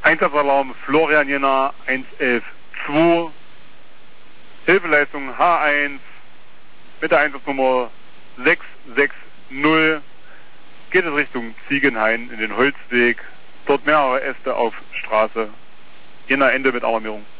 Einsatzalarm Florian Jena 1112. Hilfeleistung H1 mit der Einsatznummer 660. Geht es Richtung Ziegenhain in den Holzweg. Dort mehrere Äste auf Straße. Jena Ende mit Alarmierung.